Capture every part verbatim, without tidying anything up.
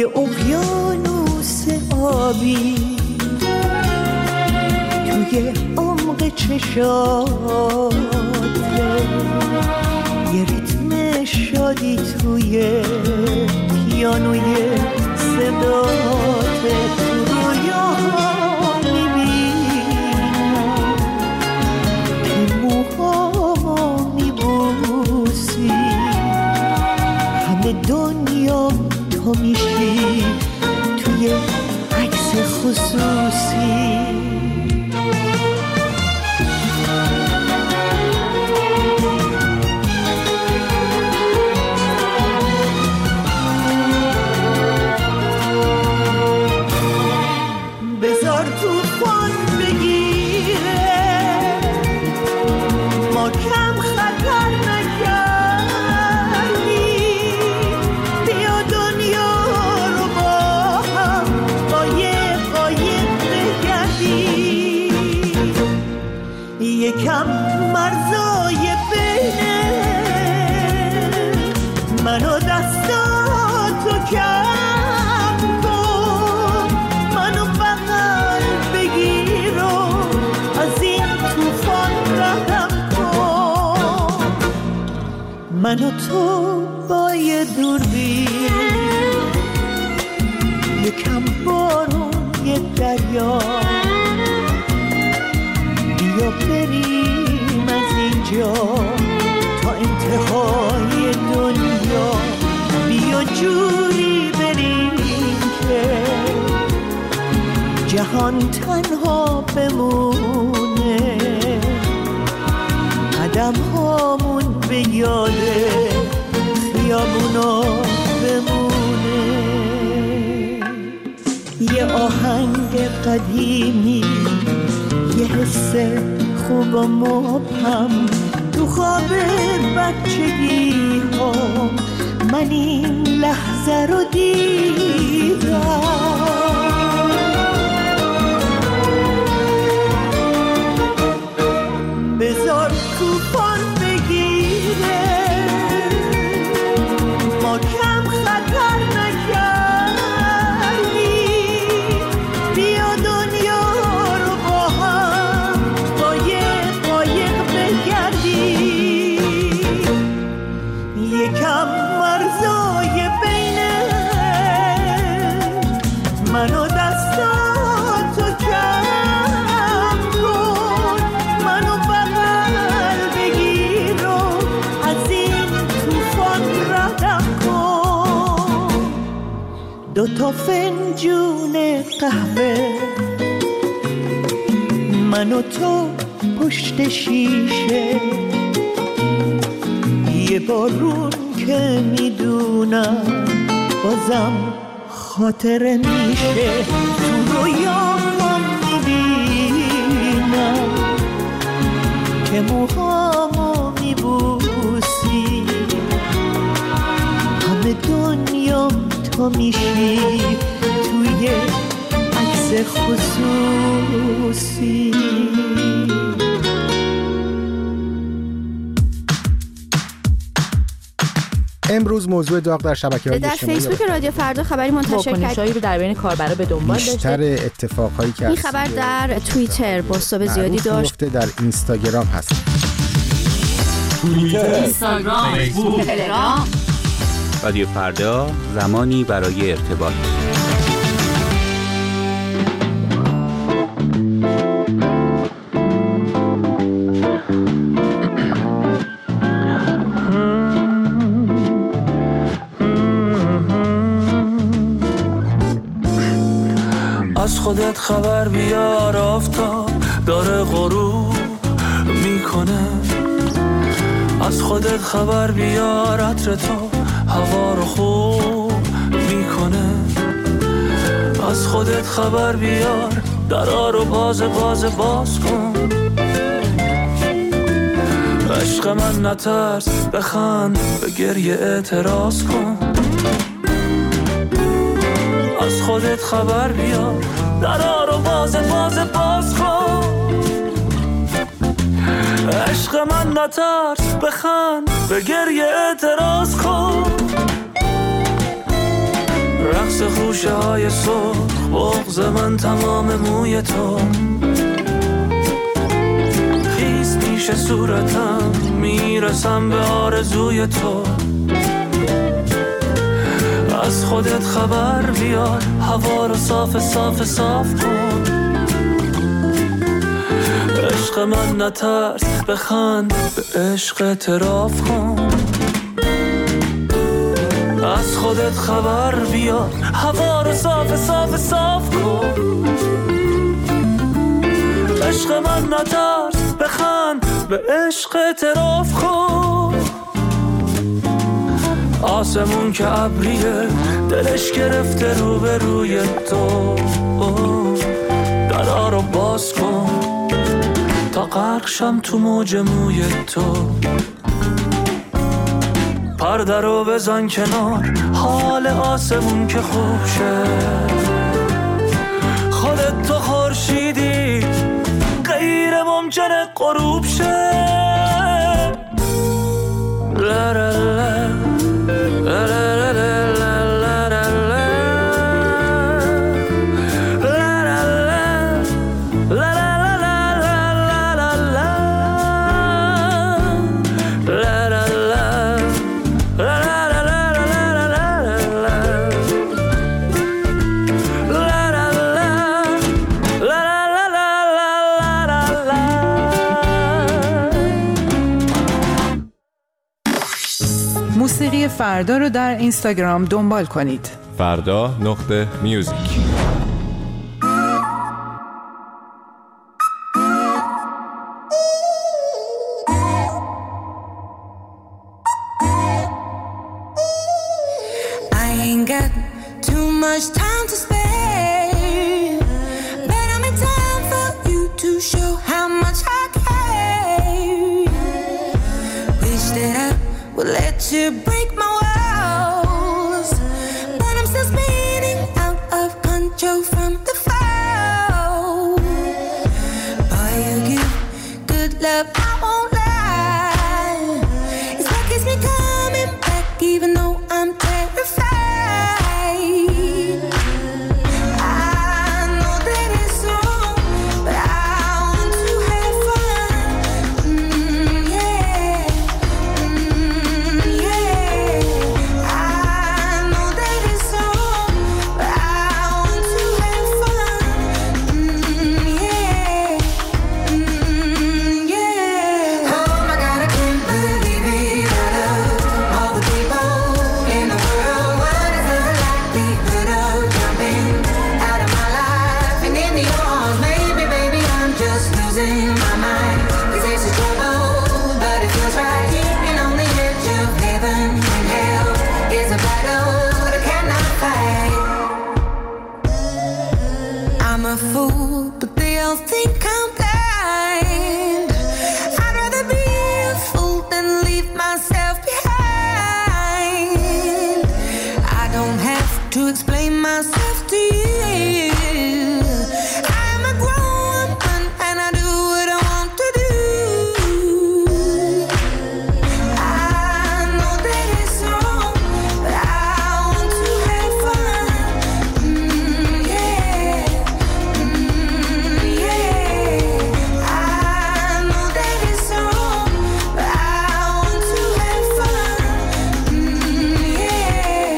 یه اقیانوس آبی توی عمق چشاته، یه ریتم شادی توی پیانوی صداته. تو رویاها میبینم که موهامو میبوسی، همه دنیا تو میشی توی عکس خصوصی. بذار توفان بگیره، ما کم خطر نکردیم، بیا دنیا رو با هم قایق قایق بگردیم. یکم مرزای بینه من و دستاتو کم کن، منو بغل بگیر و از این توفان ردم کن. من و تو با یه دوربین، یکم بارون یه دریا، بیا بریم از اینجا تا انتهای دنیا. بیا جوری بریم که جهان تنها بمونه، قدم هامون به یاد خیابونا بمونه. یه آهنگ قدیمی، یه حس خوب و مبهم تو خواب بچگی ها، من این لحظه رو دیدم. بذار توفان بگیره، ما کم خطر نکردیم، بیا دنیا رو با هم قایق قایق بگردیم. یکم مرزای بینه من و دستاتو کم کن، منو بغل بگیر و از این توفان ردم کن. دوتا فنجون قهوه من و تو پشت شیشه، یه بارون که میدونم بازم خاطره میشه. تو رویام میبینم که موهامو میبوسی، همه دنیام تو میشی توی عکس خصوصی. امروز موضوع داغ در شبکه‌های اجتماعی در فیسبوک رادیو فردا خبری منتشر کرد، واکنش‌هایی رو در بین کاربرا به دنبال داشته. بیشتر اتفاقایی که این خبر در توییتر بازتاب زیادی داشت، در اینستاگرام هست. توییتر، اینستاگرام، فیسبوک، تلگرام. رادیو فردا، زمانی برای ارتباط. از خودت خبر بیار، آفتاب داره غروب میکنه. از خودت خبر بیار، عطر تو هوا رو خوب میکنه. از خودت خبر بیار، درا رو باز باز باز کن. عشق من نترس، بخند، به گریه اعتراض کن. از خودت خبر بیار، درا رو باز باز باز کن. عشق من نترس، بخند، به گریه اعتراض کن. رقص گوشه های سرخ بغض من تمام موی تو خیس میشه صورتم میرسم به آرزوی تو از خودت خبر بیار هوا رو صاف صاف صاف کن عشق من نترس بخند به عشق اعتراف کن از خودت خبر بیار هوا رو صاف صاف صاف کن عشق من نترس بخند به عشق اعتراف کن آسمون که ابریه دلش گرفته رو به روی تو درا رو باز کن تا غرق شم تو موج موی تو پرده رو بزن کنار حال آسمون که خوب شه خودت تو خورشیدی غیر ممکنه غروب شه لا لا لا لا لا لا لا لا موسیقی فردا رو در اینستاگرام دنبال کنید. فردا نقطه میوزیک. To break my walls, but I'm still spinning out of control from the fall. Boy, you give good love, I won't lie. It's what keeps me coming back, even though I'm terrified. I know that it's wrong, but I want to have fun. Mm, yeah. To explain myself to you, I'm a grown woman and I do what I want to do. I know that it's wrong, but I want to have fun. Mm, yeah, mm, yeah. I know that it's wrong, but I want to have fun. Mm, yeah.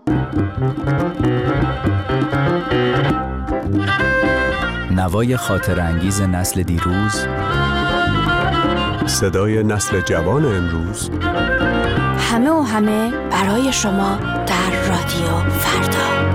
نوای خاطر انگیز نسل دیروز، صدای نسل جوان امروز، همه و همه برای شما در رادیو فردا.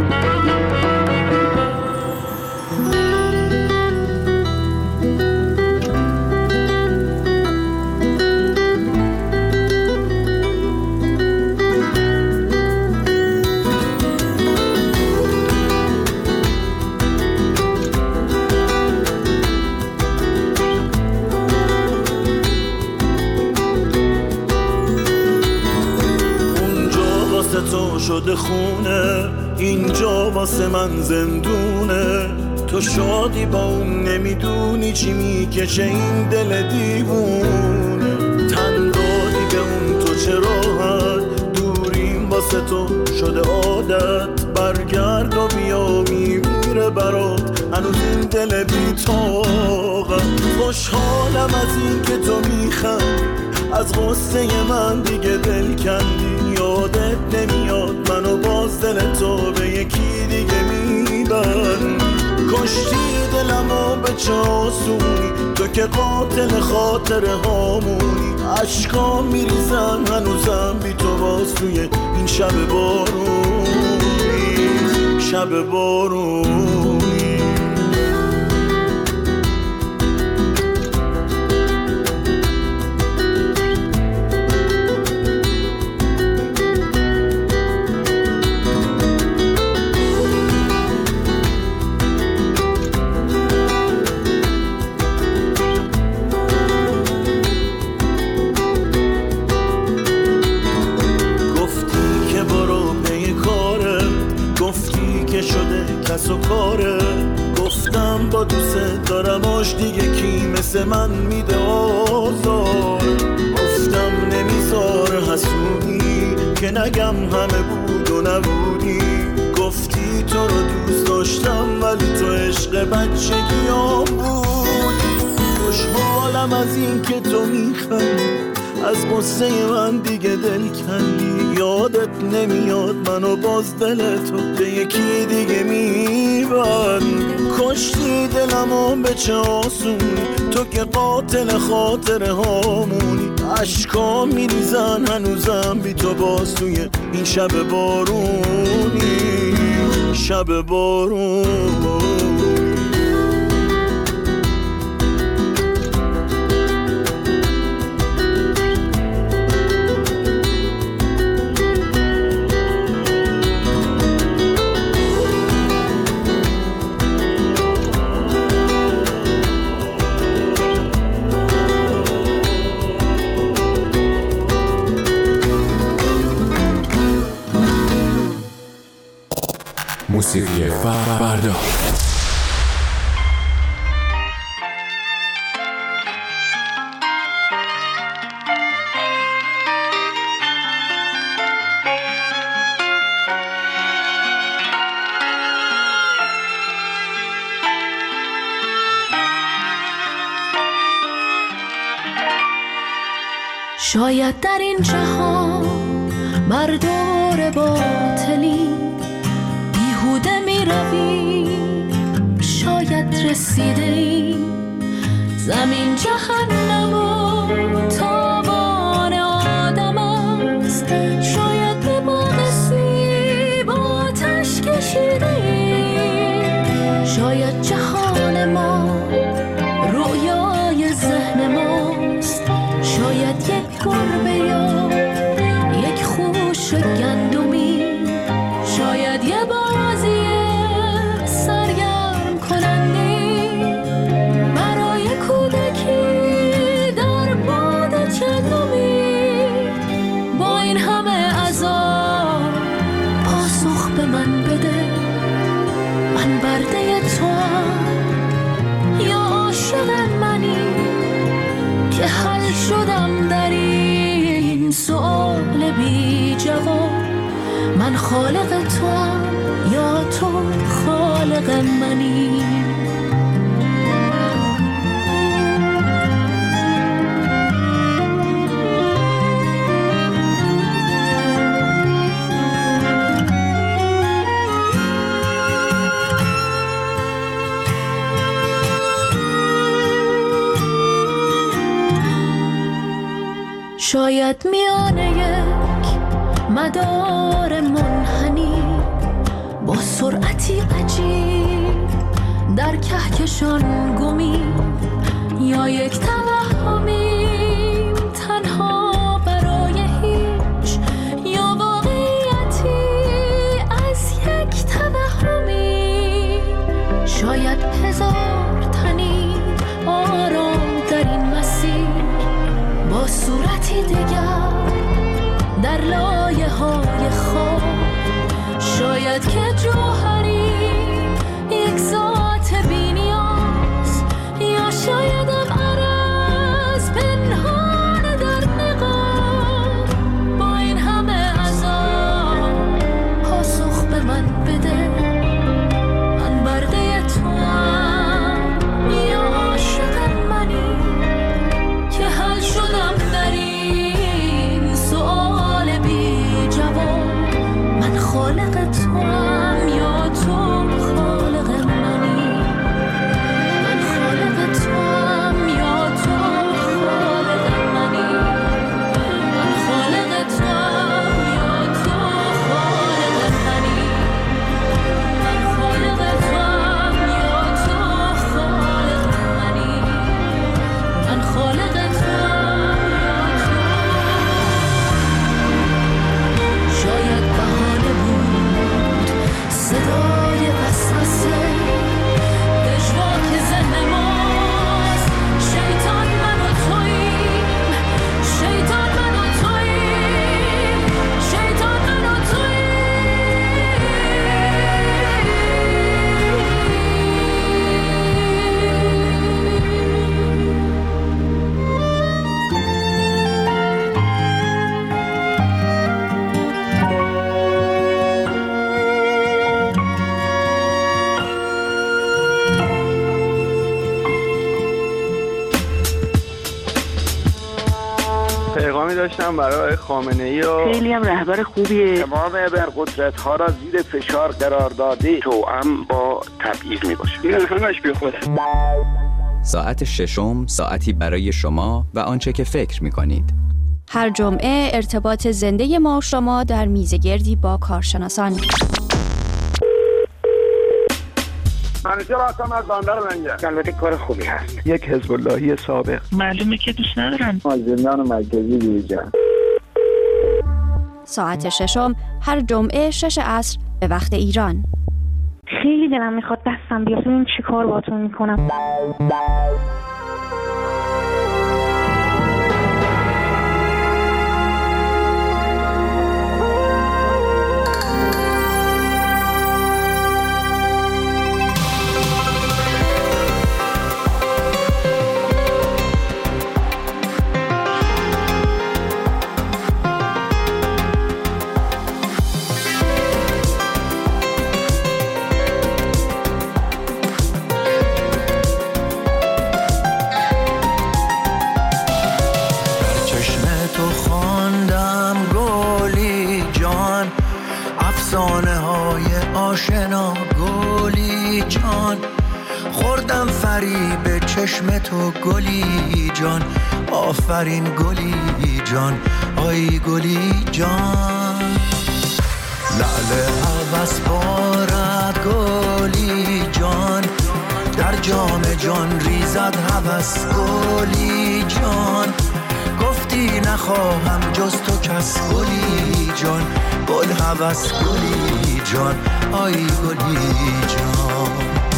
تو شده خونه، اینجا واسه من زندونه. تو شادی با اون نمیدونی چی میکشه این دل دیوونه. تن دادی به اون تو چه راحت، دوریم واسه تو شده عادت. برگرد و بیا میمیره برات هنوز این دل بی‌طاقت. خوشحالم از این که تو میخندی، از غصه من دیگه دل کندی. یادت نمیاد منو باز دل تو به یکی دیگه میبند. کشتی دلمو به چه آسونی، تو که قاتل خاطره هامونی. عشقام میریزن هنوزم بی تو باز توی این شب بارونی، شب بارونی. کس و کاره، گفتم با دوست دارم آش دیگه کی مثل من میده آزار. گفتم نمیذار حسودی که نگم همه بود و نبودی. گفتی تو رو دوست داشتم ولی تو عشق بچگیام بودی. خوشحالم از این که تو میخندی، از قصه من دیگه دل کندی. یادت نمیاد منو باز دل تو به یکی دیگه میبند. کشتی دلمو به چه آسونی، تو که قاتل خاطره هامونی. عشقام میریزن هنوزم بی تو باز توی این شب بارونی، شب بارونی. موسیقی فردا. شاید در این جهان مردار باطلی بیهوده می روی، شاید رسیده ای زمین جهنم و تاوان آدم است. شاید به باغ سیب آتش کشیده ای، شاید جهان ما رویای ذهن ماست. شاید یک گربه یا یک خوش گندمی، شاید یه بازی سرگرم کننده برای کودکی در باد چندمی. با این همه عذاب پاسخ به من بده، من برده توام یا عاشق منی که حل شدم در این سؤال بی جواب. من خالق توام یا تو خالق منی. شاید میانه یک مدار منحنی با سرعتی عجیب در کهکشان گمی، یا یک توهمی تنها برای هیچ، یا واقعیتی از یک توهمی. شاید هزار تنی آرام در این مسیر با صورتی دیگر در لایه های خواب. شاید که جوهری یک ذات بی نیاز، یا شایدم عرض پنهان در نقاب. با این همه عذاب پاسخ به من بده، من برده توام یا عاشق منی که حل شدم در این سؤال بی جواب. من خالق توام یا تو خالق منی، من خالق توام یا تو خالق منی، من خالق توام یا تو خالق منی، من خالق توام یا تو خالق منی، من خالق توام یا تو. شاید بهانه بود صدای وسوسه، پژواک ذهن ماست. شیطان من و توییم، شیطان من و توییم، شیطان من و پیغامی داشتم برای خامنه‌ای و خیلی هم رهبر خوبیه. تمام ابرقدرت ها را زیر فشار قرار داده، توأم با تبعیض می باشه. این همش بی خوده. ساعت ششم، ساعتی برای شما و آنچه که فکر می کنید. هر جمعه ارتباط زنده ما و شما در میزگردی با کارشناسان. منیجر هستم از بندر منجر. البته کار خوبی هست. یک حزب اللهی سابق. معلومه که دوست ندارن. از زندان مرکزی بیرون. ساعت ششم هر جمعه شش عصر به وقت ایران. خیلی دلم میخواد دستم بیاد ببینم چی کار باهاتون میکنم. افسانه های آشنا گلی جان، خوردم فریب چشم تو گلی جان. آفرین گلی جان، آی گلی جان. لعل هوس بارد گلی جان، در جام جان ریزد هوس گلی جان. گفتی نخواهم جز تو کس گلی جان، گل هوس گلی جان، آی گلی جان.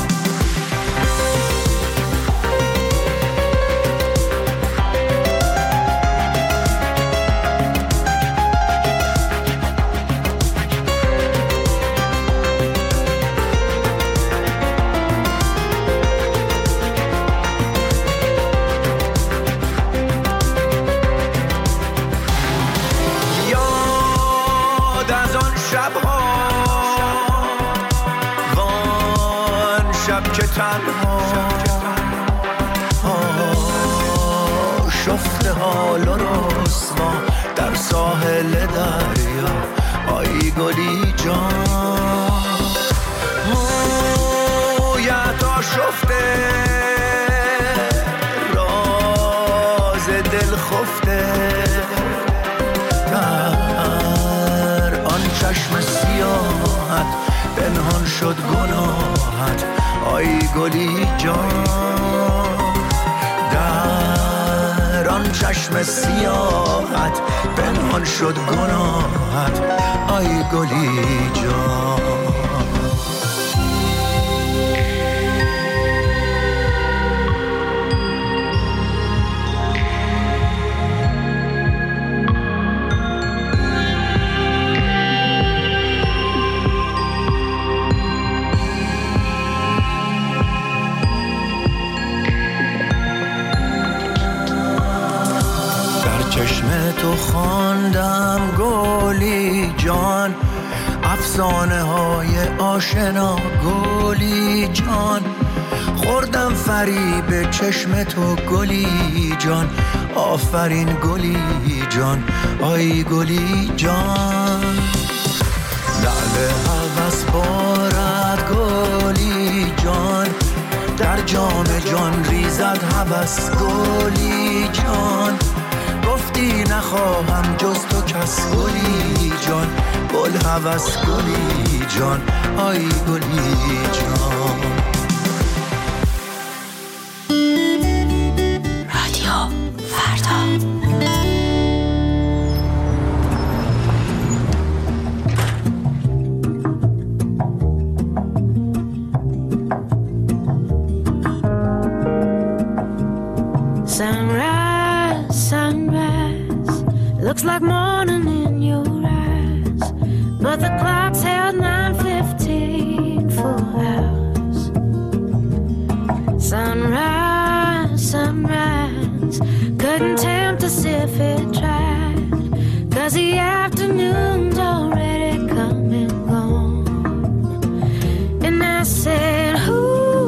که تنها شفته حال و رسوا در ساحل دریا، آی گلی جان. مویت آشفته راز دل خفته، پنهان شد گناهت آی گلی جان، در آن چشم سیاهت پنهان شد گناهت آی گلی جان. چشم تو خواندم گلی جان، افسانه های آشنا گلی جان، خوردم فریب چشم تو گلی جان، آفرین گلی جان آی گلی جان. لعل هوس بارد گلی جان، در جام جان ریزد هوس گلی جان، گفتی نخواهم جز تو کس گلی جان، گل هوس گلی جان آی گلی جان. رادیو فردا. Looks like morning in your eyes, but the clock's held nine fifteen for hours. Sunrise, sunrise, couldn't tempt us if it tried, 'cause the afternoon's already come and gone. And I said, who?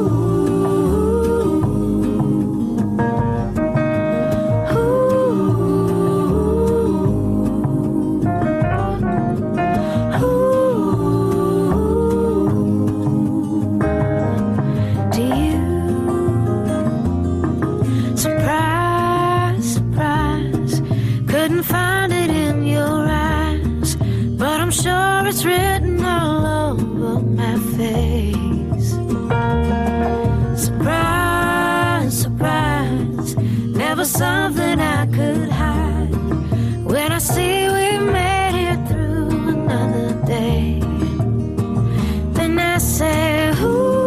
It's written all over my face. Surprise, surprise, never something I could hide. When I see we made it through another day, then I say, ooh.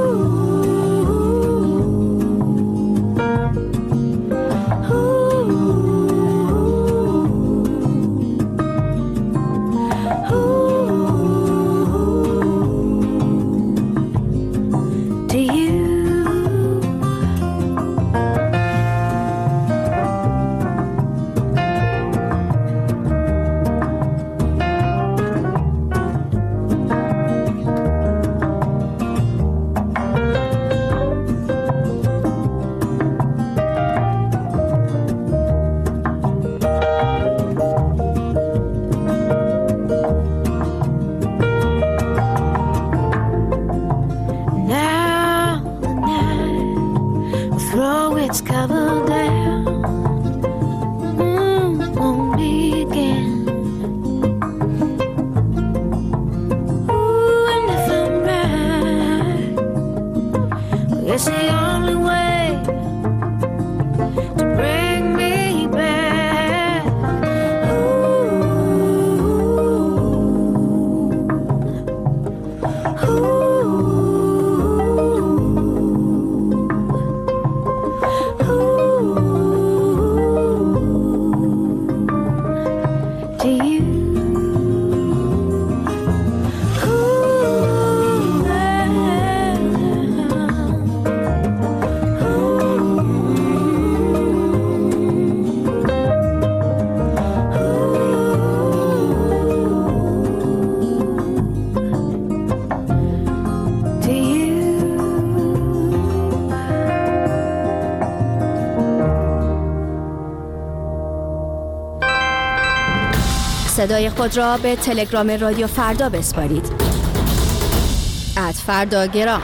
صدای خود را به تلگرام رادیو فردا بسپارید. ات فرداگرام.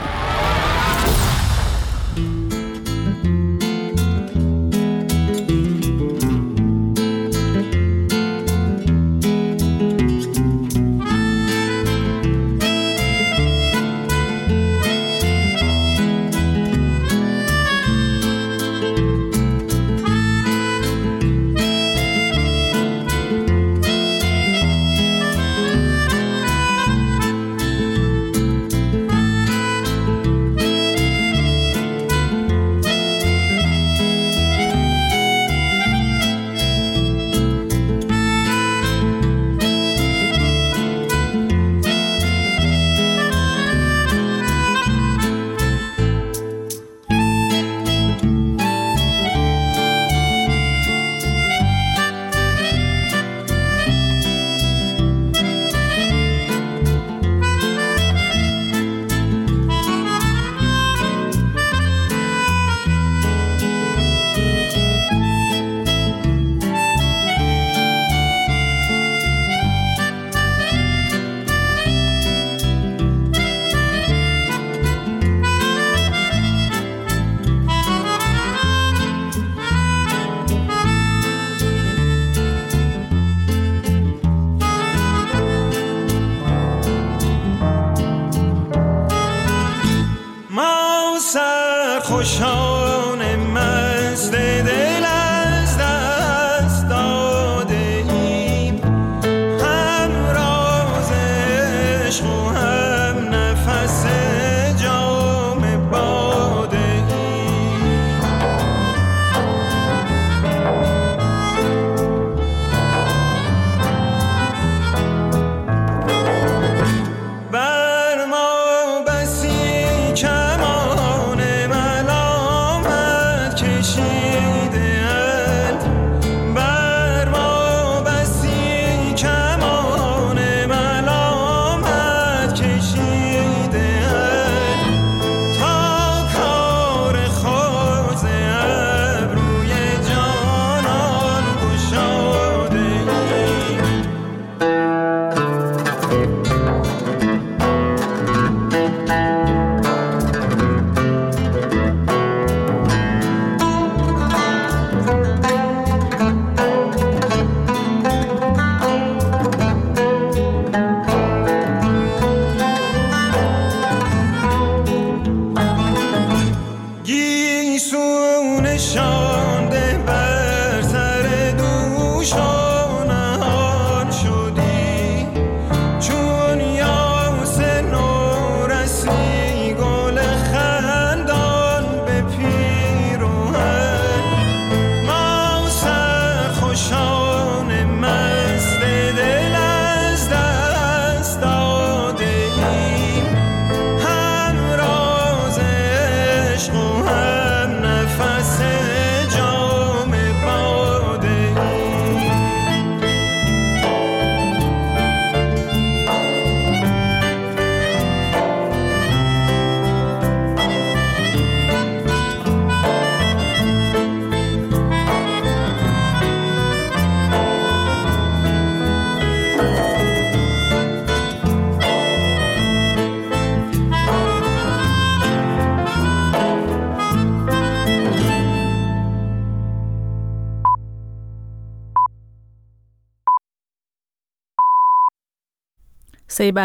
خوشان مست دل از دست داده ایم هم راز عشق و